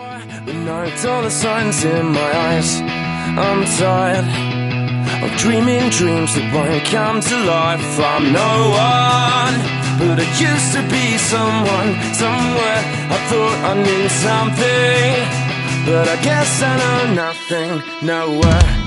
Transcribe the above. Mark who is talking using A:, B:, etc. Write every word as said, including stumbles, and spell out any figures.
A: With no dollar signs in my eyes, I'm tired of dreaming dreams that won't come to life. I'm no one, but I used to be someone. Somewhere I thought I knew something, but I guess I know nothing, nowhere.